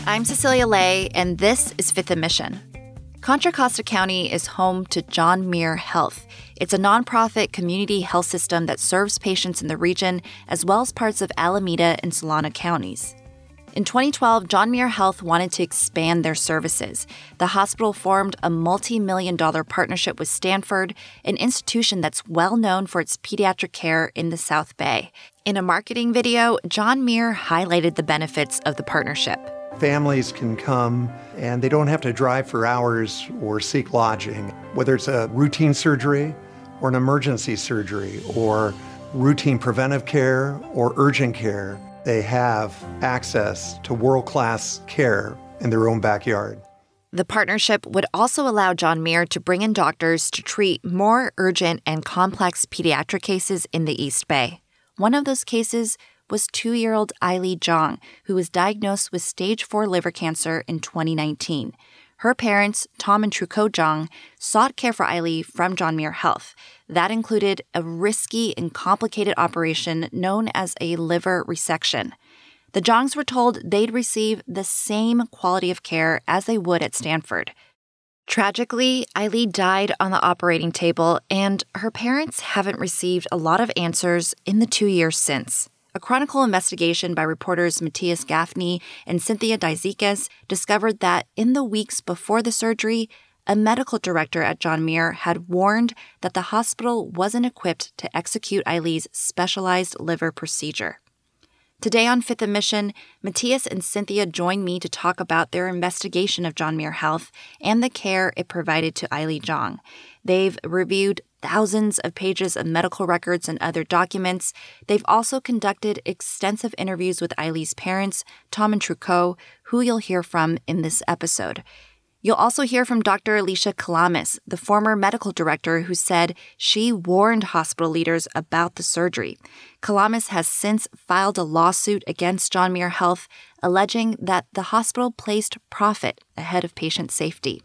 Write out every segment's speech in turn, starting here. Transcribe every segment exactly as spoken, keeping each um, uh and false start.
I'm Cecilia Lay, and this is Fifth and Mission. Contra Costa County is home to John Muir Health. It's a nonprofit community health system that serves patients in the region as well as parts of Alameda and Solano counties. In twenty twelve, John Muir Health wanted to expand their services. The hospital formed a multi-million dollar partnership with Stanford, an institution that's well known for its pediatric care in the South Bay. In a marketing video, John Muir highlighted the benefits of the partnership. Families can come and they don't have to drive for hours or seek lodging. Whether it's a routine surgery or an emergency surgery or routine preventive care or urgent care, they have access to world-class care in their own backyard. The partnership would also allow John Muir to bring in doctors to treat more urgent and complex pediatric cases in the East Bay. One of those cases was two-year-old Eiley Zhang, who was diagnosed with stage four liver cancer in twenty nineteen. Her parents, Tom and Trucot Zhang, sought care for Eiley from John Muir Health. That included a risky and complicated operation known as a liver resection. The Zhangs were told they'd receive the same quality of care as they would at Stanford. Tragically, Eiley died on the operating table, and her parents haven't received a lot of answers in the two years since. A Chronicle investigation by reporters Matthias Gaffney and Cynthia Dizikes discovered that in the weeks before the surgery, a medical director at John Muir had warned that the hospital wasn't equipped to execute Eiley's specialized liver procedure. Today on Fifth and Mission, Matthias and Cynthia join me to talk about their investigation of John Muir Health and the care it provided to Eiley Zhang. They've reviewed thousands of pages of medical records and other documents. They've also conducted extensive interviews with Eiley's parents, Tom and Trucot, who you'll hear from in this episode. You'll also hear from Doctor Alicia Kalamis, the former medical director who said she warned hospital leaders about the surgery. Kalamis has since filed a lawsuit against John Muir Health, alleging that the hospital placed profit ahead of patient safety.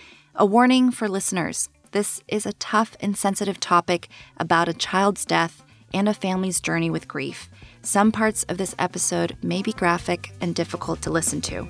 A warning for listeners. This is a tough and sensitive topic about a child's death and a family's journey with grief. Some parts of this episode may be graphic and difficult to listen to.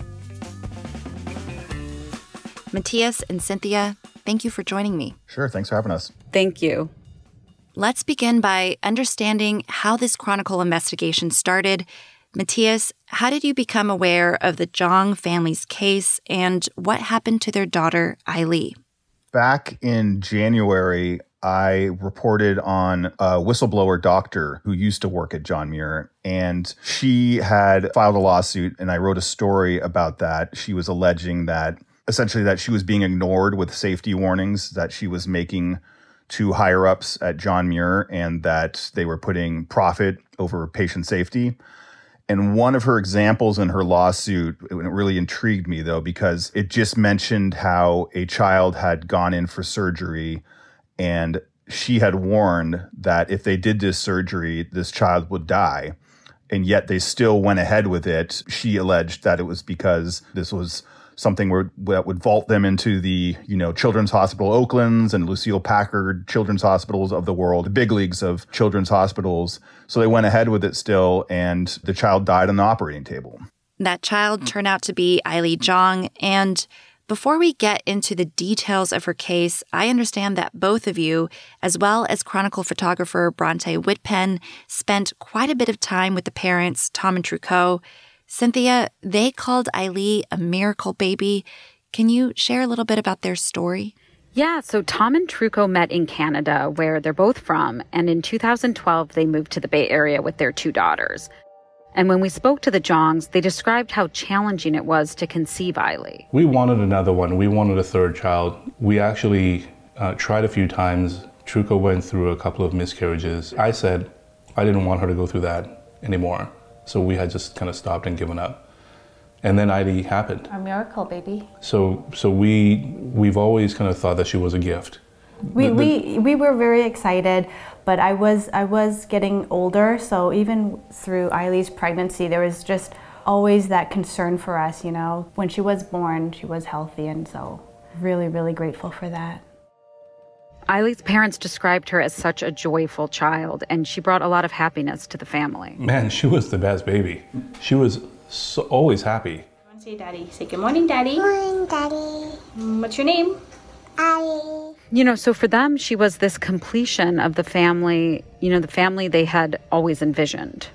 Matthias and Cynthia, thank you for joining me. Sure, thanks for having us. Thank you. Let's begin by understanding how this Chronicle investigation started. Matthias, how did you become aware of the Zhang family's case and what happened to their daughter, Eiley? Back in January, I reported on a whistleblower doctor who used to work at John Muir, and she had filed a lawsuit, and I wrote a story about that. She was alleging that, essentially, that she was being ignored with safety warnings that she was making to higher-ups at John Muir and that they were putting profit over patient safety. And one of her examples in her lawsuit, it really intrigued me, though, because it just mentioned how a child had gone in for surgery and she had warned that if they did this surgery, this child would die. And yet they still went ahead with it. She alleged that it was because this was something where, that would vault them into the, you know, Children's Hospital Oaklands and Lucille Packard Children's Hospitals of the world, the big leagues of children's hospitals. So they went ahead with it still, and the child died on the operating table. That child turned out to be Eiley Zhang. And before we get into the details of her case, I understand that both of you, as well as Chronicle photographer Bronte Whitpen, spent quite a bit of time with the parents, Tom and Trucot. Cynthia, they called Eiley a miracle baby. Can you share a little bit about their story? Yeah, so Tom and Trucot met in Canada, where they're both from, and in two thousand twelve, they moved to the Bay Area with their two daughters. And when we spoke to the Zhangs, they described how challenging it was to conceive Eiley. We wanted another one. We wanted a third child. We actually uh, tried a few times. Trucot went through a couple of miscarriages. I said I didn't want her to go through that anymore. So we had just kind of stopped and given up. And then Eiley happened. A miracle baby. So so we, we've always kind of thought that she was a gift. We, the, the, we, we were very excited, but I was, I was getting older, so even through Eiley's pregnancy, there was just always that concern for us, you know. When she was born, she was healthy, and so really, really grateful for that. Eiley's parents described her as such a joyful child, and she brought a lot of happiness to the family. Man, she was the best baby. She was so, always happy. Say Daddy. Say good morning, Daddy. Morning, Daddy. What's your name? Allie. You know, so for them, she was this completion of the family, you know, the family they had always envisioned.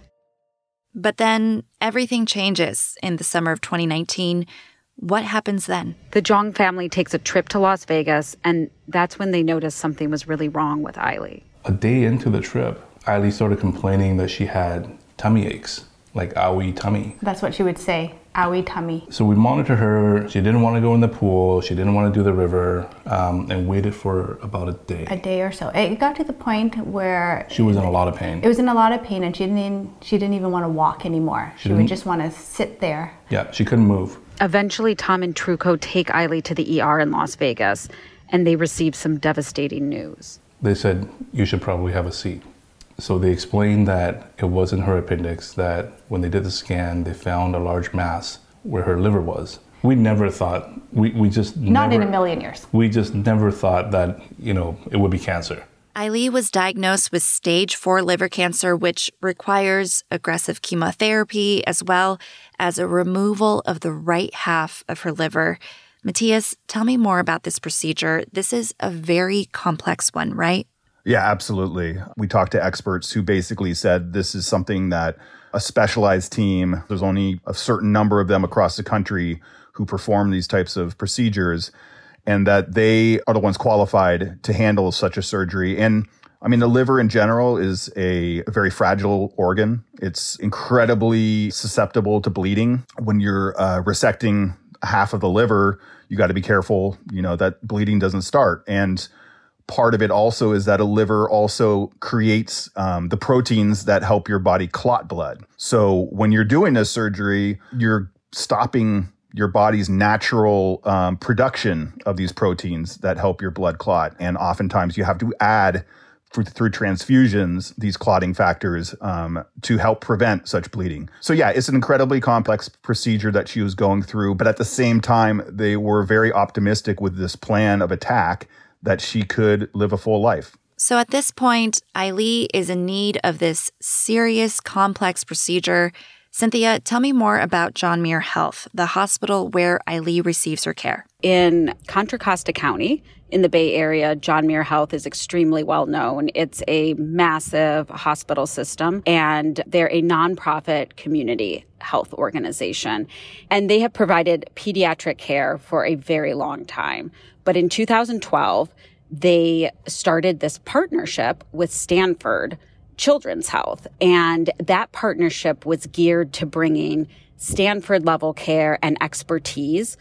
But then everything changes in the summer of twenty nineteen. What happens then? The Jong family takes a trip to Las Vegas, and that's when they noticed something was really wrong with Ailey. A day into the trip, Ailey started complaining that she had tummy aches, like owie tummy. That's what she would say, owie tummy. So we monitored her. She didn't want to go in the pool. She didn't want to do the river, um, and waited for about a day. A day or so. It got to the point where She was in a lot of pain. It was in a lot of pain, and she didn't even, she didn't even want to walk anymore. She, She would didn't- just want to sit there. Yeah, she couldn't move. Eventually, Tom and Truco take Ailey to the E R in Las Vegas, and they receive some devastating news. They said, you should probably have a seat. So they explained that it wasn't her appendix, that when they did the scan, they found a large mass where her liver was. We never thought, we, we just Not never, in a million years. We just never thought that, you know, it would be cancer. Ailey was diagnosed with stage four liver cancer, which requires aggressive chemotherapy as well as a removal of the right half of her liver. Matthias, tell me more about this procedure. This is a very complex one, right? Yeah, absolutely. We talked to experts who basically said this is something that a specialized team, there's only a certain number of them across the country who perform these types of procedures, and that they are the ones qualified to handle such a surgery. And I mean, the liver in general is a very fragile organ. It's incredibly susceptible to bleeding. When you're uh, resecting half of the liver, you got to be careful, you know, that bleeding doesn't start. And part of it also is that a liver also creates um, the proteins that help your body clot blood. So when you're doing this surgery, you're stopping your body's natural um, production of these proteins that help your blood clot. And oftentimes you have to add through, through transfusions these clotting factors um, to help prevent such bleeding. So yeah, it's an incredibly complex procedure that she was going through. But at the same time, they were very optimistic with this plan of attack that she could live a full life. So at this point, Ailey is in need of this serious, complex procedure. Cynthia, tell me more about John Muir Health, the hospital where Ailey receives her care. In Contra Costa County, in the Bay Area, John Muir Health is extremely well known. It's a massive hospital system, and they're a nonprofit community health organization. And they have provided pediatric care for a very long time. But in two thousand twelve, they started this partnership with Stanford Children's Health. And that partnership was geared to bringing Stanford-level care and expertise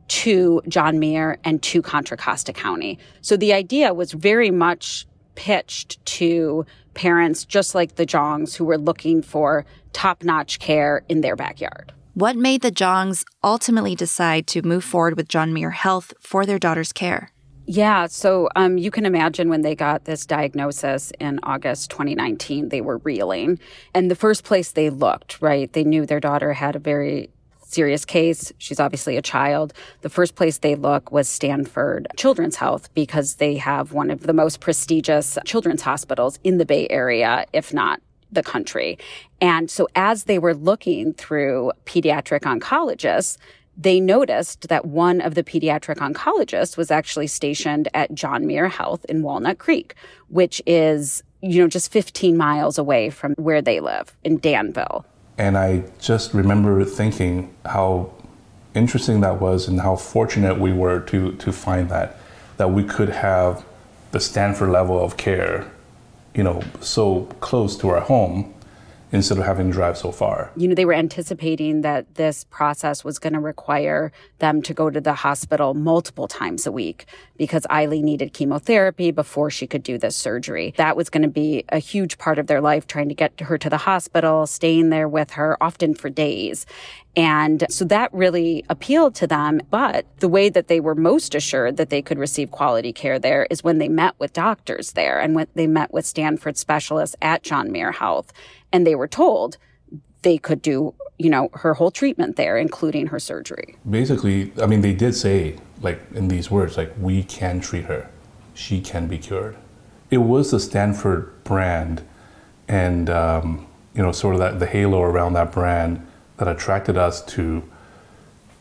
to John Muir and to Contra Costa County. So the idea was very much pitched to parents just like the Jongs who were looking for top-notch care in their backyard. What made the Jongs ultimately decide to move forward with John Muir Health for their daughter's care? Yeah, so um, you can imagine when they got this diagnosis in August twenty nineteen, they were reeling. And the first place they looked, right, they knew their daughter had a very serious case. She's obviously a child. The first place they look was Stanford Children's Health because they have one of the most prestigious children's hospitals in the Bay Area, if not the country. And so as they were looking through pediatric oncologists, they noticed that one of the pediatric oncologists was actually stationed at John Muir Health in Walnut Creek, which is, you know, just fifteen miles away from where they live in Danville. And I just remember thinking how interesting that was and how fortunate we were to to find that, that we could have the Stanford level of care, you know, so close to our home instead of having to drive so far. You know, they were anticipating that this process was going to require them to go to the hospital multiple times a week because Ailey needed chemotherapy before she could do this surgery. That was going to be a huge part of their life, trying to get her to the hospital, staying there with her, often for days. And so that really appealed to them. But the way that they were most assured that they could receive quality care there is when they met with doctors there and when they met with Stanford specialists at John Muir Health. And they were told they could do, you know, her whole treatment there, including her surgery. Basically, I mean, they did say, like, in these words, like, we can treat her. She can be cured. It was the Stanford brand and, um, you know, sort of that the halo around that brand that attracted us to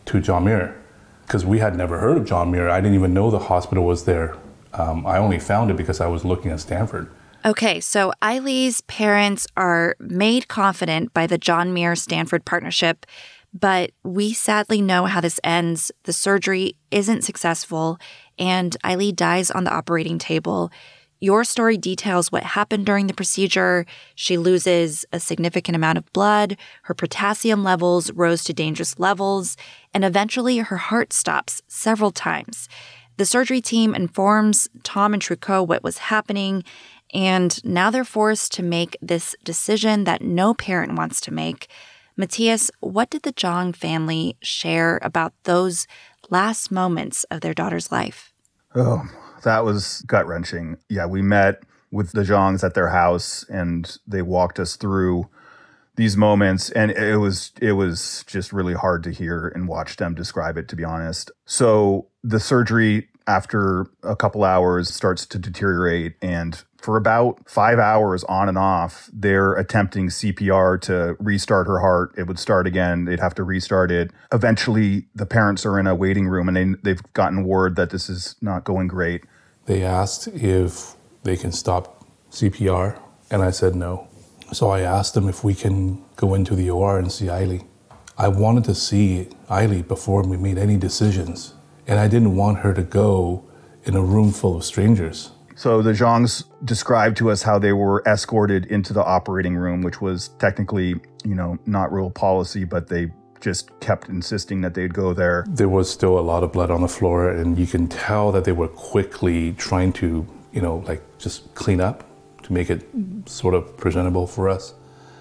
to John Muir because we had never heard of John Muir. I didn't even know the hospital was there. Um, I only found it because I was looking at Stanford. Okay, so Eileen's parents are made confident by the John Muir Stanford partnership, but we sadly know how this ends. The surgery isn't successful, and Eileen dies on the operating table. Your story details what happened during the procedure. She loses a significant amount of blood, her potassium levels rose to dangerous levels, and eventually her heart stops several times. The surgery team informs Tom and Trucco what was happening, and now they're forced to make this decision that no parent wants to make. Matthias, what did the Zhang family share about those last moments of their daughter's life? Oh, that was gut-wrenching. Yeah, we met with the Zhangs at their house, and they walked us through these moments, and it was it was just really hard to hear and watch them describe it, to be honest. So the surgery, after a couple hours, starts to deteriorate, and for about five hours on and off, they're attempting C P R to restart her heart. It would start again. They'd have to restart it. Eventually, the parents are in a waiting room, and they, they've gotten word that this is not going great. They asked if they can stop C P R, and I said no. So I asked them if we can go into the O R and see Eileen. I wanted to see Eileen before we made any decisions, and I didn't want her to go in a room full of strangers. So the Zhangs described to us how they were escorted into the operating room, which was technically, you know, not real policy, but they just kept insisting that they'd go there. There was still a lot of blood on the floor, and you can tell that they were quickly trying to, you know, like just clean up to make it sort of presentable for us.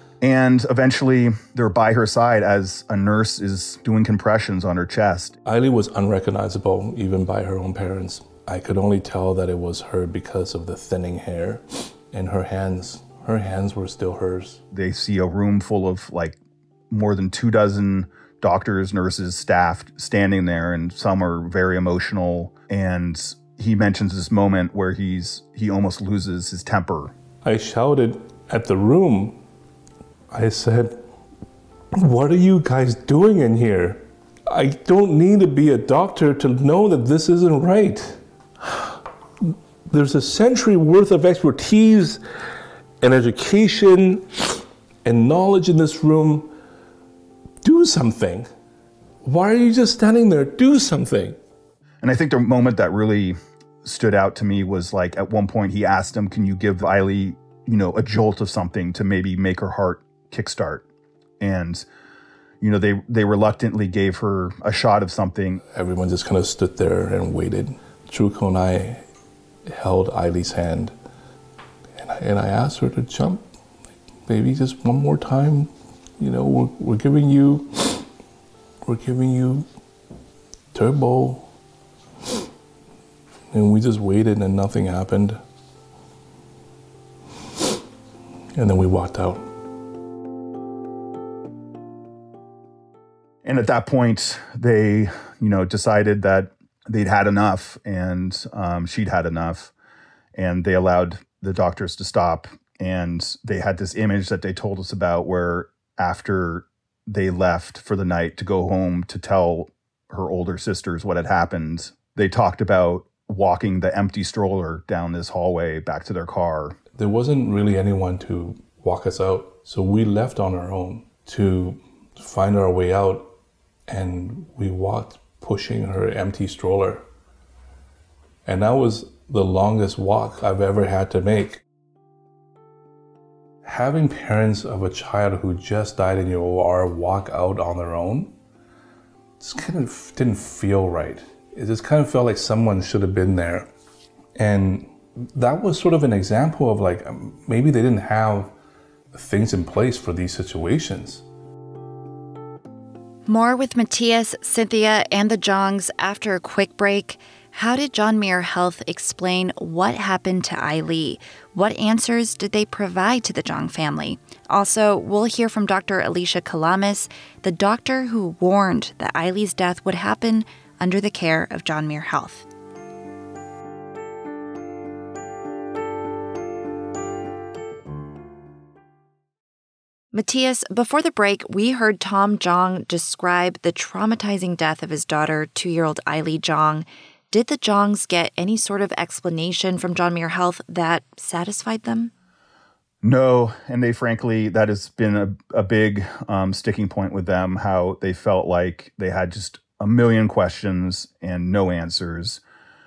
And eventually they're by her side as a nurse is doing compressions on her chest. Eileen was unrecognizable even by her own parents. I could only tell that it was her because of the thinning hair, and her hands, her hands were still hers. They see a room full of like more than two dozen doctors, nurses, staff standing there, and some are very emotional. And he mentions this moment where he's he almost loses his temper. I shouted at the room. I said, "What are you guys doing in here? I don't need to be a doctor to know that this isn't right. There's a century worth of expertise and education and knowledge in this room. Do something. Why are you just standing there? Do something." And I think the moment that really stood out to me was like at one point he asked him, "Can you give Eileen, you know, a jolt of something to maybe make her heart kickstart?" And, you know, they, they reluctantly gave her a shot of something. Everyone just kind of stood there and waited. Trucco and I held Eileen's hand, and I, and I asked her to jump, maybe just one more time. You know, we're, we're giving you, we're giving you turbo. And we just waited and nothing happened. And then we walked out. And at that point, they, you know, decided that they'd had enough, and um, she'd had enough, and they allowed the doctors to stop. And they had this image that they told us about where after they left for the night to go home to tell her older sisters what had happened, they talked about walking the empty stroller down this hallway back to their car. There wasn't really anyone to walk us out, so we left on our own to find our way out, and we walked pushing her empty stroller. And that was the longest walk I've ever had to make. Having parents of a child who just died in your O R walk out on their own just kind of didn't feel right. It just kind of felt like someone should have been there. And that was sort of an example of like, maybe they didn't have things in place for these situations. More with Matthias, Cynthia, and the Zhangs after a quick break. How did John Muir Health explain what happened to Eileen? What answers did they provide to the Zhang family? Also, we'll hear from Doctor Alicia Kalamis, the doctor who warned that Eileen's death would happen under the care of John Muir Health. Matthias, before the break, we heard Tom Jong describe the traumatizing death of his daughter, two-year-old Eiley Jong. Did the Jongs get any sort of explanation from John Muir Health that satisfied them? No, and they frankly, that has been a, a big um, sticking point with them, how they felt like they had just a million questions and no answers.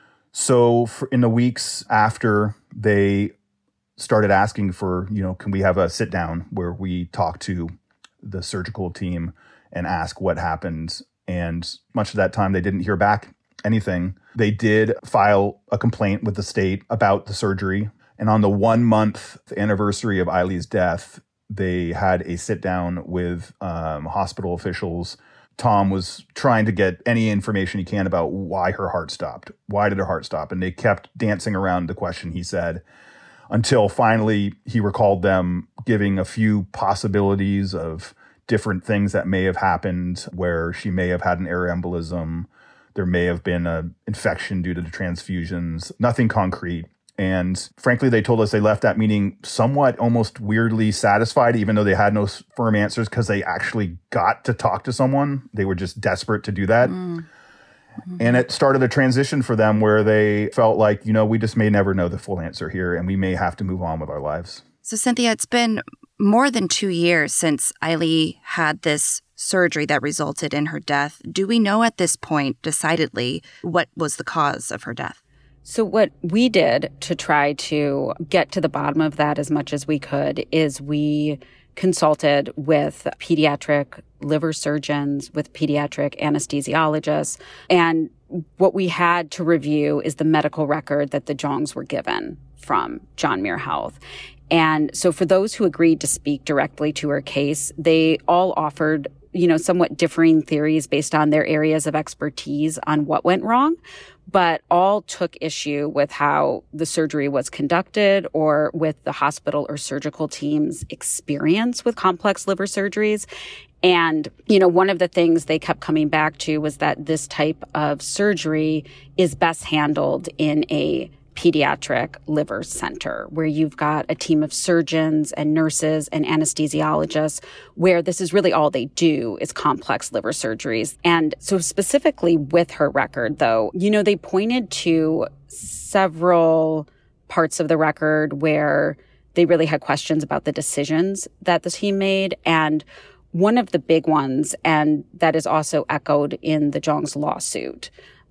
So for, in the weeks after, they started asking for, you know, can we have a sit down where we talk to the surgical team and ask what happened? And much of that time, they didn't hear back anything. They did file a complaint with the state about the surgery. And on the one month anniversary of Eiley's death, they had a sit down with um, hospital officials. Tom was trying to get any information he can about why her heart stopped. Why did her heart stop? And they kept dancing around the question, he said, until finally he recalled them giving a few possibilities of different things that may have happened, where she may have had an air embolism. There may have been an infection due to the transfusions, nothing concrete. And frankly, they told us they left that meeting somewhat almost weirdly satisfied, even though they had no firm answers, because they actually got to talk to someone. They were just desperate to do that. Mm. Mm-hmm. And it started a transition for them where they felt like, you know, we just may never know the full answer here, and we may have to move on with our lives. So, Cynthia, it's been more than two years since Eiley had this surgery that resulted in her death. Do we know at this point, decidedly, what was the cause of her death? So what we did to try to get to the bottom of that as much as we could is we consulted with pediatric liver surgeons, with pediatric anesthesiologists, and what we had to review is the medical record that the Jongs were given from John Muir Health. And so for those who agreed to speak directly to her case, they all offered, you know, somewhat differing theories based on their areas of expertise on what went wrong, but all took issue with how the surgery was conducted or with the hospital or surgical team's experience with complex liver surgeries. And, you know, one of the things they kept coming back to was that this type of surgery is best handled in a pediatric liver center, where you've got a team of surgeons and nurses and anesthesiologists, where this is really all they do is complex liver surgeries. And so specifically with her record, though, you know, they pointed to several parts of the record where they really had questions about the decisions that the team made. And one of the big ones, and that is also echoed in the Jongs lawsuit,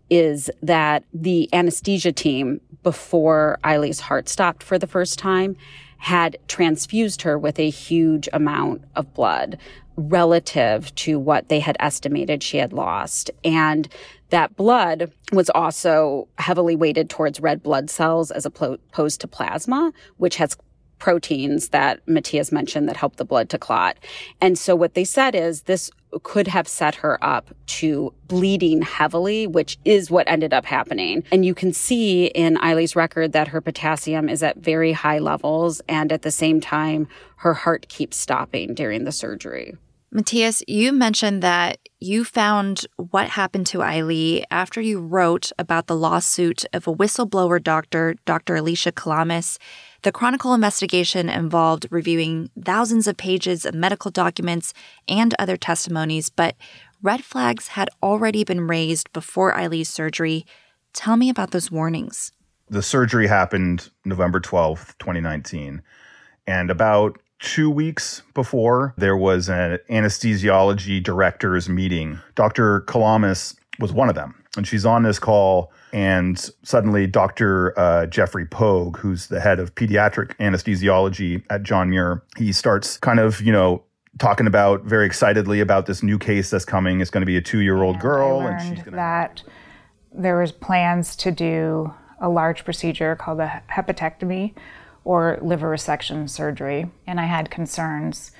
is that the anesthesia team, before Eiley's heart stopped for the first time, had transfused her with a huge amount of blood relative to what they had estimated she had lost. And that blood was also heavily weighted towards red blood cells as opposed to plasma, which has proteins that Matthias mentioned that help the blood to clot. And so what they said is this could have set her up to bleeding heavily, which is what ended up happening. And you can see in Eiley's record that her potassium is at very high levels, and at the same time, her heart keeps stopping during the surgery. Matthias, you mentioned that you found what happened to Eiley after you wrote about the lawsuit of a whistleblower doctor, Doctor Alicia Kalamis. The Chronicle investigation involved reviewing thousands of pages of medical documents and other testimonies, but red flags had already been raised before Eiley's surgery. Tell me about those warnings. The surgery happened November twelfth, twenty nineteen, and about two weeks before, there was an anesthesiology director's meeting. Doctor Kalamis was one of them. And she's on this call, and suddenly Doctor Uh, Jeffrey Pogue, who's the head of pediatric anesthesiology at John Muir, he starts kind of, you know, talking about very excitedly about this new case that's coming. It's going to be a two-year-old and girl. I learned and she's going that there was plans to do a large procedure called a hepatectomy or liver resection surgery. And I had concerns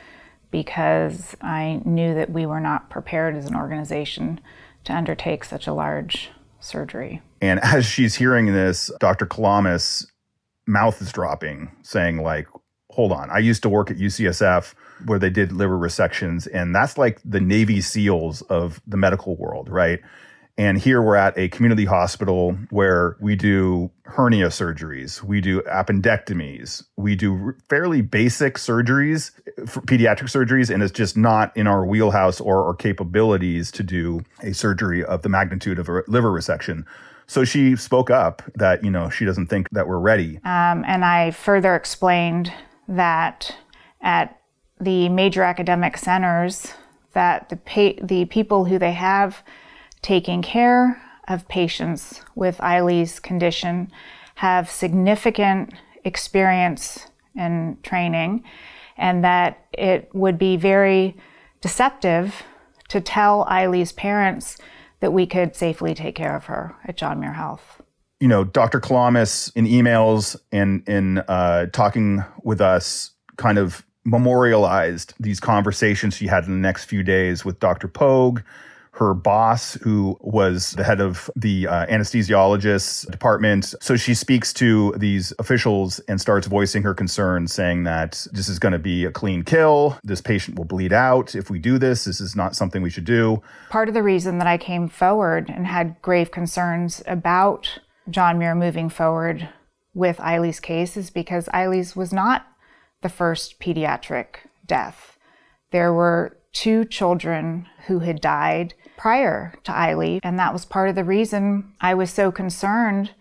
because I knew that we were not prepared as an organization to undertake such a large surgery. And as she's hearing this, Doctor Kalamis' mouth is dropping, saying like, hold on, I used to work at U C S F where they did liver resections, and that's like the Navy SEALs of the medical world, right? And here we're at a community hospital where we do hernia surgeries, we do appendectomies, we do fairly basic surgeries, for pediatric surgeries, and it's just not in our wheelhouse or our capabilities to do a surgery of the magnitude of a liver resection. So she spoke up that, you know, she doesn't think that we're ready. Um, and I further explained that at the major academic centers, that the pa- the people who they have taking care of patients with Eiley's condition have significant experience and training, and that it would be very deceptive to tell Eiley's parents that we could safely take care of her at John Muir Health. You know, Doctor Kelamis in emails and in uh, talking with us kind of memorialized these conversations she had in the next few days with Doctor Pogue, her boss, who was the head of the uh, anesthesiologist department. So she speaks to these officials and starts voicing her concerns, saying that this is going to be a clean kill. This patient will bleed out if we do this. This is not something we should do. Part of the reason that I came forward and had grave concerns about John Muir moving forward with Eiley's case is because Eiley's was not the first pediatric death. There were two children who had died prior to Eiley, and that was part of the reason I was so concerned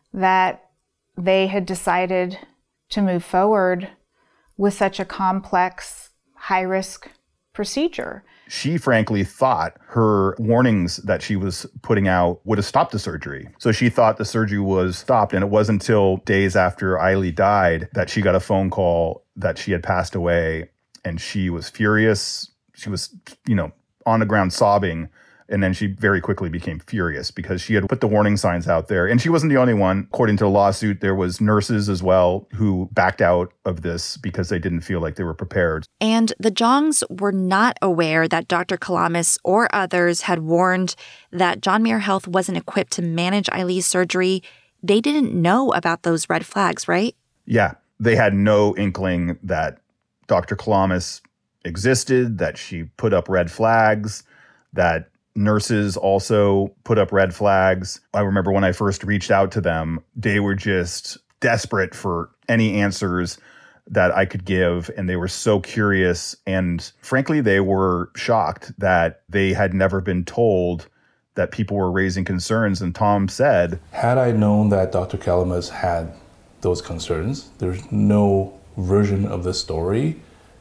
that they had decided to move forward with such a complex, high-risk procedure. She frankly thought her warnings that she was putting out would have stopped the surgery. So she thought the surgery was stopped, and it wasn't until days after Eiley died that she got a phone call that she had passed away, and she was furious. She was, you know, on the ground sobbing. And then she very quickly became furious because she had put the warning signs out there. And she wasn't the only one. According to the lawsuit, there was nurses as well who backed out of this because they didn't feel like they were prepared. And the Zhongs were not aware that Doctor Kelamis or others had warned that John Muir Health wasn't equipped to manage Eiley's surgery. They didn't know about those red flags, right? Yeah. They had no inkling that Doctor Kelamis existed, that she put up red flags, that nurses also put up red flags. I remember when I first reached out to them, they were just desperate for any answers that I could give. And they were so curious. And frankly, they were shocked that they had never been told that people were raising concerns. And Tom said, had I known that Doctor Kelamis had those concerns, there's no version of the story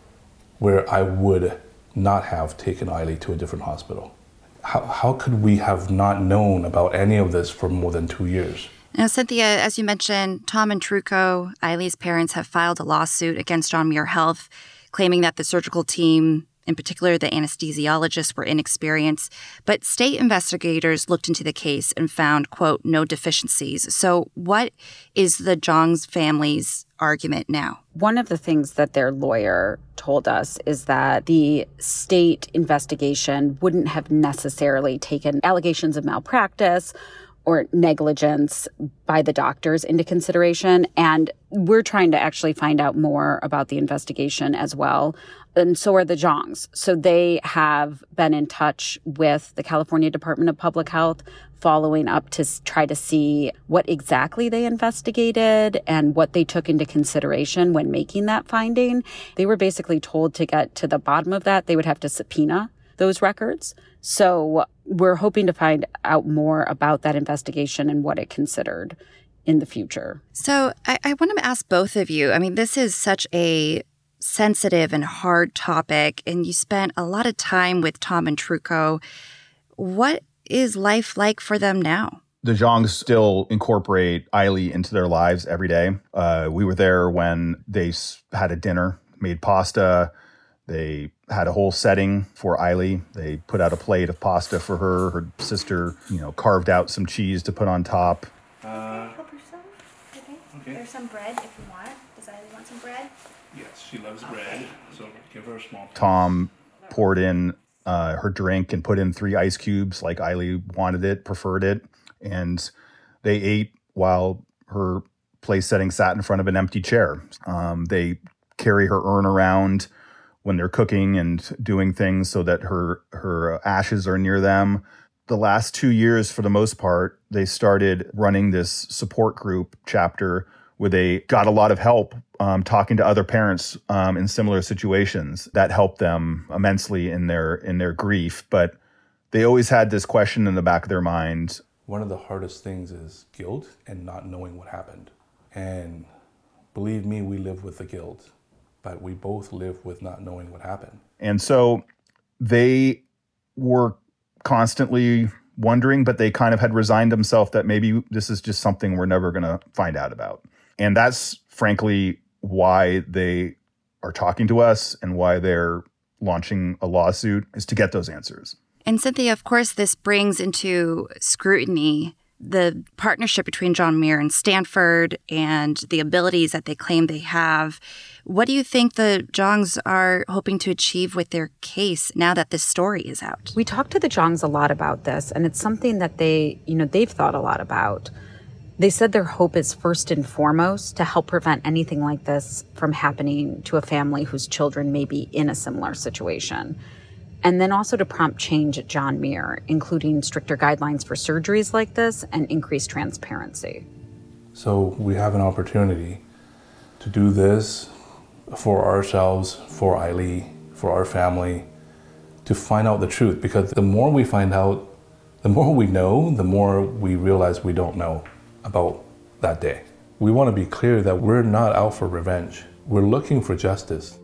where I would not have taken Eiley to a different hospital. How, how could we have not known about any of this for more than two years? Now, Cynthia, as you mentioned, Tom and Truco, Eiley's parents, have filed a lawsuit against John Muir Health, claiming that the surgical team, in particular the anesthesiologists, were inexperienced. But state investigators looked into the case and found, quote, no deficiencies. So what is the Zhongs family's argument now? One of the things that their lawyer told us is that the state investigation wouldn't have necessarily taken allegations of malpractice or negligence by the doctors into consideration. And we're trying to actually find out more about the investigation as well. And so are the Zhongs. So they have been in touch with the California Department of Public Health, following up to try to see what exactly they investigated and what they took into consideration when making that finding. They were basically told to get to the bottom of that, they would have to subpoena those records. So we're hoping to find out more about that investigation and what it considered in the future. So I, I want to ask both of you, I mean, this is such a sensitive and hard topic, and you spent a lot of time with Tom and Truco. What is life like for them now? The Zhongs still incorporate Eiley into their lives every day. Uh, we were there when they had a dinner, made pasta. They had a whole setting for Eiley. They put out a plate of pasta for her. Her sister, you know, carved out some cheese to put on top. Uh, help yourself. Okay. okay. There's some bread if you want. Does Eiley want some bread? Yes, she loves bread, so give her a small. Tom poured in uh, her drink and put in three ice cubes like Eiley wanted it, preferred it. And they ate while her place setting sat in front of an empty chair. Um, they carry her urn around when they're cooking and doing things so that her her ashes are near them. the last two years, for the most part, they started running this support group chapter where they got a lot of help um, talking to other parents um, in similar situations. That helped them immensely in their in their grief. But they always had this question in the back of their mind. One of the hardest things is guilt and not knowing what happened. And believe me, we live with the guilt, but we both live with not knowing what happened. And so they were constantly wondering, but they kind of had resigned themselves that maybe this is just something we're never going to find out about. And that's frankly why they are talking to us and why they're launching a lawsuit, is to get those answers. And Cynthia, of course, this brings into scrutiny the partnership between John Muir and Stanford and the abilities that they claim they have. What do you think the Zhongs are hoping to achieve with their case now that this story is out? We talked to the Zhongs a lot about this, and it's something that they, you know, they've thought a lot about. They said their hope is first and foremost to help prevent anything like this from happening to a family whose children may be in a similar situation. And then also to prompt change at John Muir, including stricter guidelines for surgeries like this and increased transparency. So we have an opportunity to do this for ourselves, for Eileen, for our family, to find out the truth. Because the more we find out, the more we know, the more we realize we don't know about that day. We want to be clear that we're not out for revenge. We're looking for justice.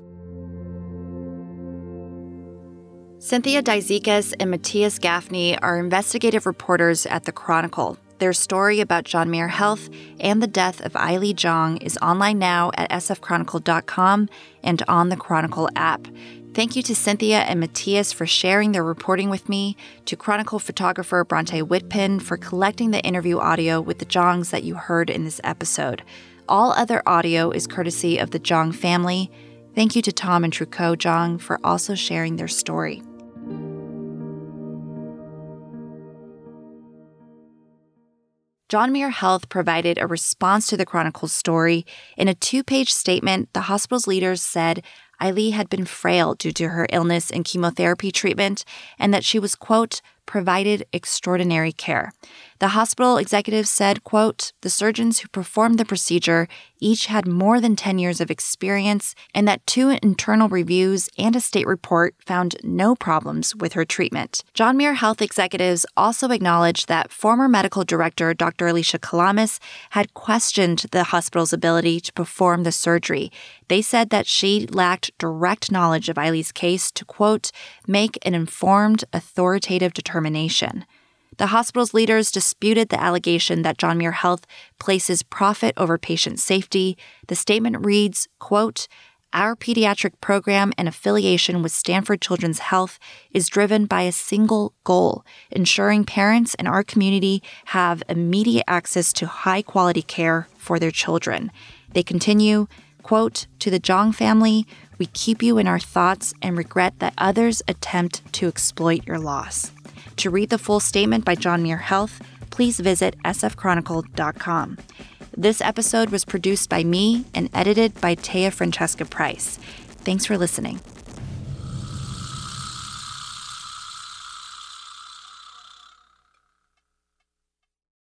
Cynthia Daizikas and Matthias Gaffney are investigative reporters at The Chronicle. Their story about John Muir Health and the death of Eileen Zhong is online now at s f chronicle dot com and on the Chronicle app. Thank you to Cynthia and Matthias for sharing their reporting with me, to Chronicle photographer Bronte Whitpin for collecting the interview audio with the Zhongs that you heard in this episode. All other audio is courtesy of the Zhong family. Thank you to Tom and Trucot Zhong for also sharing their story. John Muir Health provided a response to the Chronicle's story. In a two-page statement, the hospital's leaders said Eileen had been frail due to her illness and chemotherapy treatment, and that she was, quote, provided extraordinary care. The hospital executives said, quote, the surgeons who performed the procedure each had more than ten years of experience, and that two internal reviews and a state report found no problems with her treatment. John Muir Health executives also acknowledged that former medical director Doctor Alicia Kalamis had questioned the hospital's ability to perform the surgery. They said that she lacked direct knowledge of Eileen's case to, quote, make an informed, authoritative determination. The hospital's leaders disputed the allegation that John Muir Health places profit over patient safety. The statement reads, quote, our pediatric program and affiliation with Stanford Children's Health is driven by a single goal, ensuring parents in our community have immediate access to high-quality care for their children. They continue, quote, to the Zhong family, we keep you in our thoughts and regret that others attempt to exploit your loss. To read the full statement by John Muir Health, please visit s f chronicle dot com. This episode was produced by me and edited by Taya Francesca Price. Thanks for listening.